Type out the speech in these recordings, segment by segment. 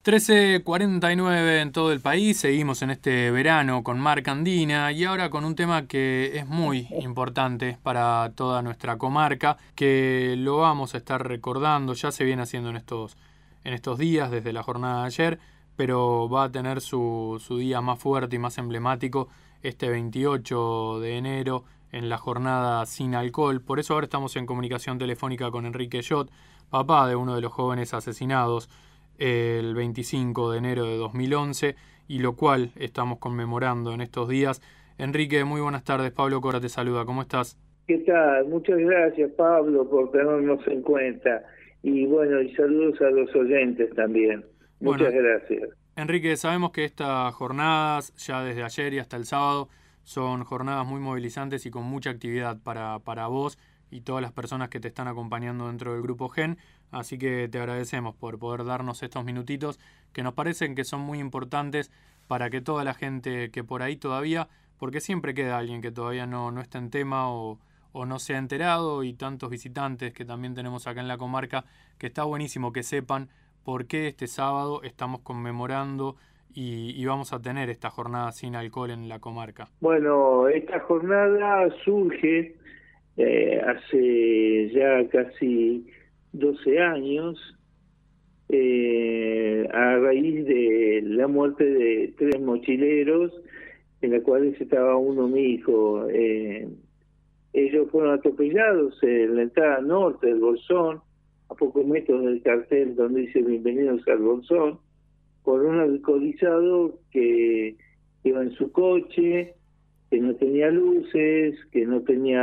13:49 en todo el país, seguimos en este verano con Marca Andina y ahora con un tema que es muy importante para toda nuestra comarca, que lo vamos a estar recordando, ya se viene haciendo en estos días desde la jornada de ayer, pero va a tener su día más fuerte y más emblemático este 28 de enero en la jornada sin alcohol. Por eso ahora estamos en comunicación telefónica con Enrique Yot, papá de uno de los jóvenes asesinados el 25 de enero de 2011, y lo cual estamos conmemorando en estos días. Enrique, muy buenas tardes. Pablo Cora te saluda. ¿Cómo estás? ¿Qué tal? Muchas gracias, Pablo, por tenernos en cuenta. Y bueno, y saludos a los oyentes también. Bueno, Muchas gracias. Enrique, sabemos que estas jornadas, ya desde ayer y hasta el sábado, son jornadas muy movilizantes y con mucha actividad para vos y todas las personas que te están acompañando dentro del Grupo GEN, así que te agradecemos por poder darnos estos minutitos que nos parecen que son muy importantes para que toda la gente que por ahí todavía, porque siempre queda alguien que todavía no está en tema o no se ha enterado, y tantos visitantes que también tenemos acá en la comarca, que está buenísimo que sepan por qué este sábado estamos conmemorando y vamos a tener esta jornada sin alcohol en la comarca. Bueno, esta jornada surge hace ya casi 12 años a raíz de la muerte de 3 mochileros, en la cual estaba uno mi hijo. Ellos fueron atropellados en la entrada norte del Bolsón, a pocos metros del cartel donde dice "Bienvenidos al Bolsón", por un alcoholizado que iba en su coche, que no tenía luces, que no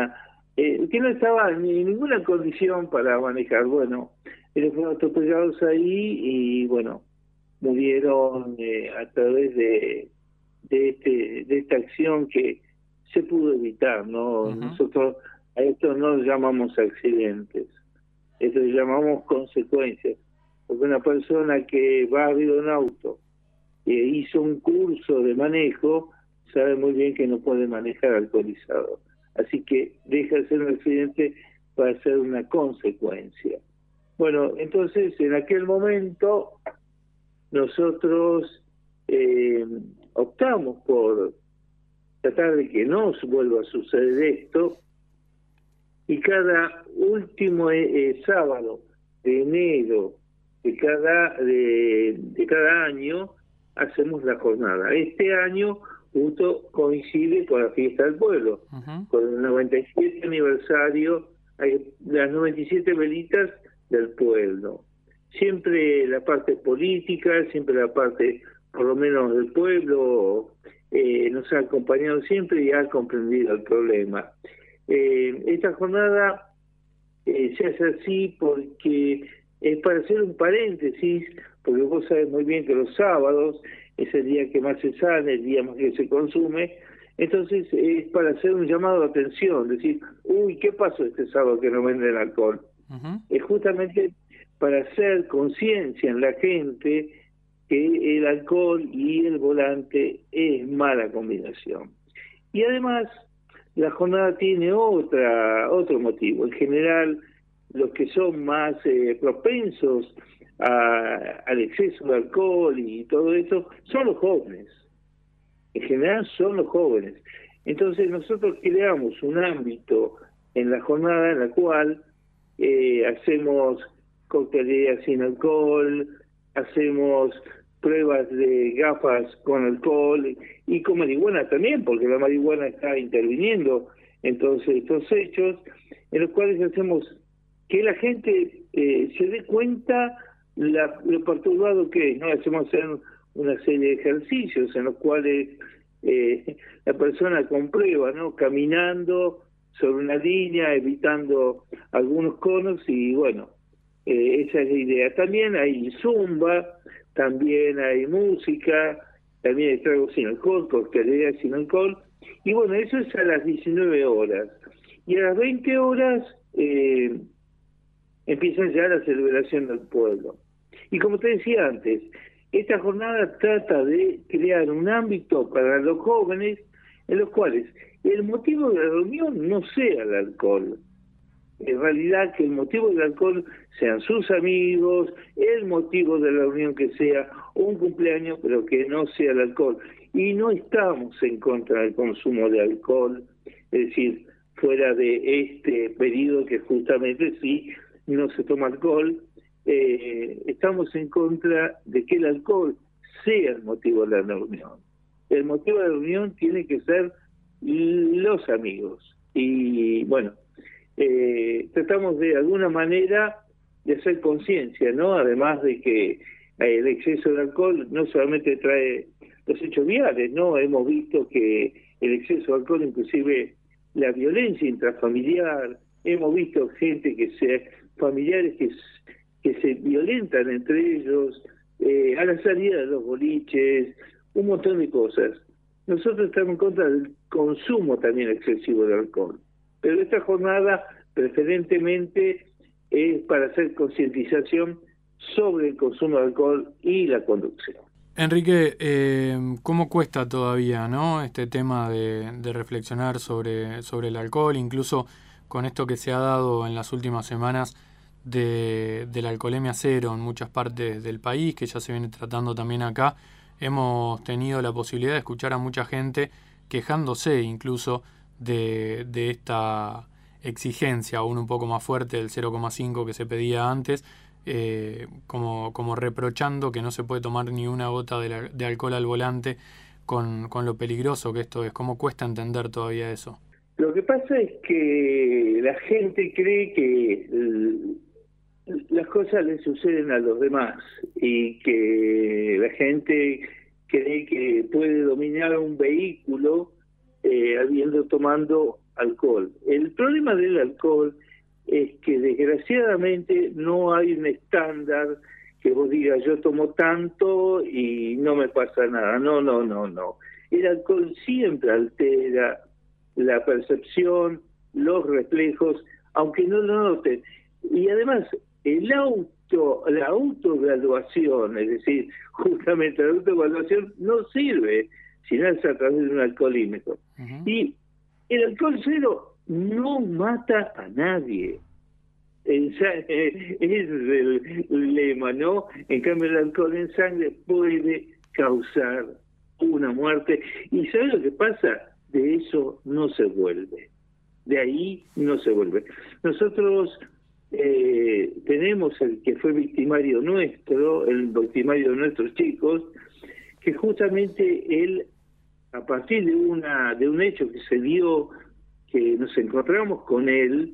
estaba ni en ninguna condición para manejar. Bueno, ellos fueron atropellados ahí y bueno, murieron a través de esta acción que se pudo evitar, ¿no? Uh-huh. Nosotros a esto no lo llamamos accidentes, esto lo llamamos consecuencias, porque una persona que va arriba de un auto e hizo un curso de manejo sabe muy bien que no puede manejar alcoholizado, así que deja de ser un accidente para ser una consecuencia. Bueno, entonces en aquel momento nosotros optamos por tratar de que no vuelva a suceder esto, y cada último sábado de enero de cada año hacemos la jornada. Este año justo coincide con la fiesta del pueblo, Uh-huh. con el 97 aniversario, las 97 velitas del pueblo. Siempre la parte política, siempre la parte, por lo menos del pueblo, nos ha acompañado siempre y ha comprendido el problema. Esta jornada se hace así porque es para hacer un paréntesis, porque vos sabés muy bien que los sábados es el día que más se sale, el día más que se consume. Entonces es para hacer un llamado de atención, decir, uy, ¿qué pasó este sábado que no venden alcohol? Uh-huh. Es justamente para hacer conciencia en la gente que el alcohol y el volante es mala combinación. Y además, la jornada tiene otro motivo. En general, los que son más propensos al exceso de alcohol y todo eso son los jóvenes. En general son los jóvenes. Entonces nosotros creamos un ámbito en la jornada en la cual hacemos coctelería sin alcohol, hacemos pruebas de gafas con alcohol y con marihuana también, porque la marihuana está interviniendo en todos estos hechos, en los cuales hacemos que la gente se dé cuenta lo perturbado que es, ¿no? Hacemos hacer una serie de ejercicios en los cuales la persona comprueba, ¿no? Caminando sobre una línea, evitando algunos conos, y bueno, esa es la idea. También hay zumba, también hay música, también hay tragos sin alcohol, coctelería sin alcohol, y bueno, eso es a las 19 horas. Y a las 20 horas empieza ya la celebración del pueblo. Y como te decía antes, esta jornada trata de crear un ámbito para los jóvenes en los cuales el motivo de la reunión no sea el alcohol, en realidad que el motivo del alcohol sean sus amigos, el motivo de la reunión que sea, un cumpleaños, pero que no sea el alcohol. Y no estamos en contra del consumo de alcohol, es decir, fuera de este periodo que justamente sí no se toma alcohol, estamos en contra de que el alcohol sea el motivo de la reunión. El motivo de la reunión tiene que ser los amigos. Y bueno, tratamos de alguna manera de hacer conciencia, ¿no? Además de que el exceso de alcohol no solamente trae los hechos viales, ¿no? Hemos visto que el exceso de alcohol, inclusive la violencia intrafamiliar, hemos visto familiares que se violentan entre ellos, a la salida de los boliches, un montón de cosas. Nosotros estamos en contra del consumo también excesivo de alcohol. Pero esta jornada preferentemente es para hacer concientización sobre el consumo de alcohol y la conducción. Enrique, ¿cómo cuesta todavía, ¿no?, este tema de reflexionar sobre el alcohol, incluso con esto que se ha dado en las últimas semanas de la alcoholemia cero en muchas partes del país, que ya se viene tratando también acá? Hemos tenido la posibilidad de escuchar a mucha gente quejándose incluso de esta exigencia, aún un poco más fuerte del 0,5 que se pedía antes, como reprochando que no se puede tomar ni una gota de alcohol al volante con lo peligroso que esto es. ¿Cómo cuesta entender todavía eso? Lo que pasa es que la gente cree que las cosas le suceden a los demás y que la gente cree que puede dominar un vehículo habiendo tomando alcohol. El problema del alcohol es que desgraciadamente no hay un estándar que vos digas yo tomo tanto y no me pasa nada. No. El alcohol siempre altera la percepción, los reflejos, aunque no lo noten. Y además, la autoevaluación, es decir, justamente la autoevaluación no sirve si no es a través de un alcoholímetro. Uh-huh. Y el alcohol cero no mata a nadie. Es el lema, ¿no? En cambio, el alcohol en sangre puede causar una muerte. ¿Y sabes lo que pasa? De eso no se vuelve. De ahí no se vuelve. Nosotros tenemos el que fue victimario nuestro, el victimario de nuestros chicos, que justamente él, a partir de un hecho que se dio, que nos encontramos con él,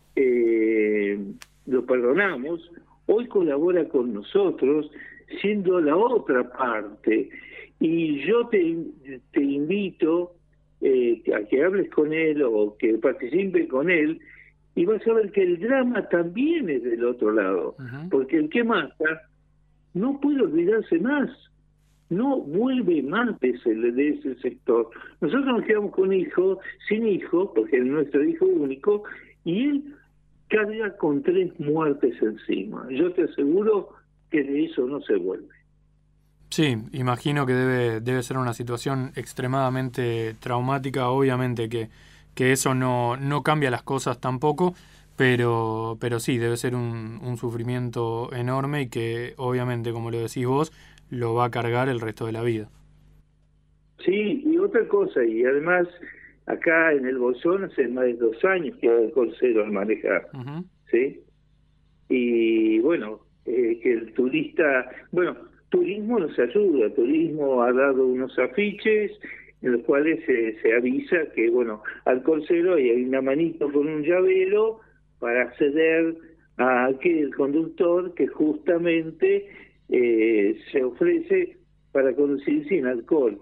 lo perdonamos, hoy colabora con nosotros, siendo la otra parte. Y yo te invito a que hables con él o que participes con él, y vas a ver que el drama también es del otro lado. Uh-huh. Porque el que mata no puede olvidarse más, no vuelve más de ese sector. Nosotros nos quedamos con sin hijo, porque es nuestro hijo único, y él carga con 3 muertes encima. Yo te aseguro que de eso no se vuelve. Sí, imagino que debe ser una situación extremadamente traumática. Obviamente que eso no cambia las cosas tampoco, pero sí, debe ser un sufrimiento enorme y que obviamente, como lo decís vos, lo va a cargar el resto de la vida. Sí, y otra cosa, y además acá en el Bolsón hace más de 2 años que hay alcohol cero al manejar, uh-huh. ¿Sí? Y bueno, que el turista, turismo nos ayuda, turismo ha dado unos afiches en los cuales se avisa que, alcohol cero, y hay una manito con un llavero para acceder a aquel conductor que justamente se ofrece para conducir sin alcohol.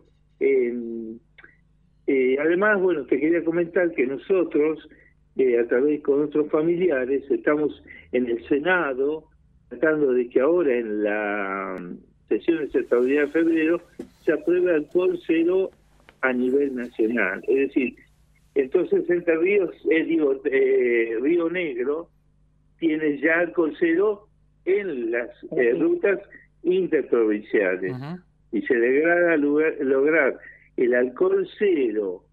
Además, te quería comentar que nosotros, a través con otros familiares, estamos en el Senado tratando de que ahora en la sesión extraordinaria de febrero se apruebe alcohol cero a nivel nacional. Es decir, entonces Entre Ríos, Río Negro tiene ya alcohol cero en las rutas interprovinciales. Uh-huh. Y se logra lograr el alcohol cero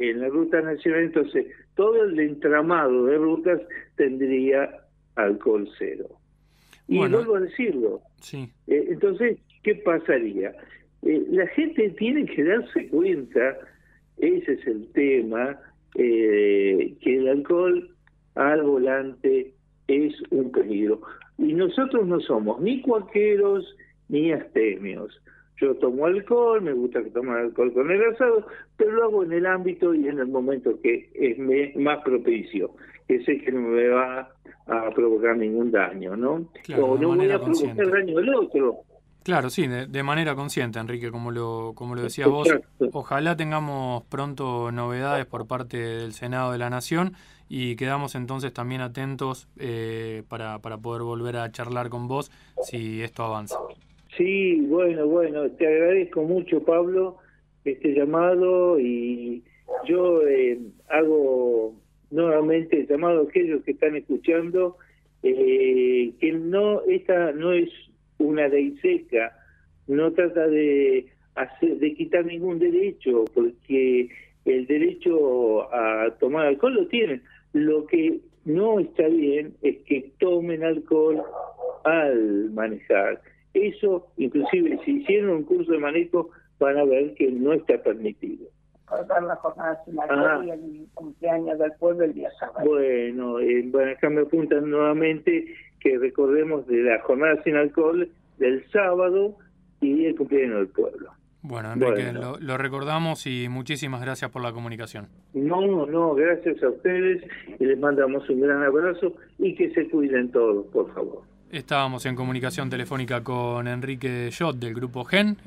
en la ruta nacional, entonces todo el entramado de rutas tendría alcohol cero. Y vuelvo a decirlo. Sí. Entonces, ¿qué pasaría? La gente tiene que darse cuenta, ese es el tema, que el alcohol al volante es un peligro. Y nosotros no somos ni cuaqueros ni astemios. Yo tomo alcohol, me gusta tomar alcohol con el asado, pero lo hago en el ámbito y en el momento que es más propicio, que sé que no me va a provocar ningún daño, ¿no? Claro, o no voy a provocar daño al otro. Claro, sí, de manera consciente, Enrique, como lo decías vos. Ojalá tengamos pronto novedades por parte del Senado de la Nación y quedamos entonces también atentos para poder volver a charlar con vos si esto avanza. Sí, bueno, te agradezco mucho, Pablo, este llamado, y yo hago nuevamente el llamado a aquellos que están escuchando, que esta no es una ley seca, no trata de quitar ningún derecho, porque el derecho a tomar alcohol lo tienen. Lo que no está bien es que tomen alcohol al manejar. Eso, inclusive, si hicieron un curso de manejo, van a ver que no está permitido. Recordar la jornada sin alcohol y el cumpleaños del pueblo el día sábado. Bueno, acá me apuntan nuevamente que recordemos de la jornada sin alcohol del sábado y el cumpleaños del pueblo. Bueno, Enrique, lo recordamos y muchísimas gracias por la comunicación. No, gracias a ustedes y les mandamos un gran abrazo y que se cuiden todos, por favor. Estábamos en comunicación telefónica con Enrique Schott del Grupo GEN.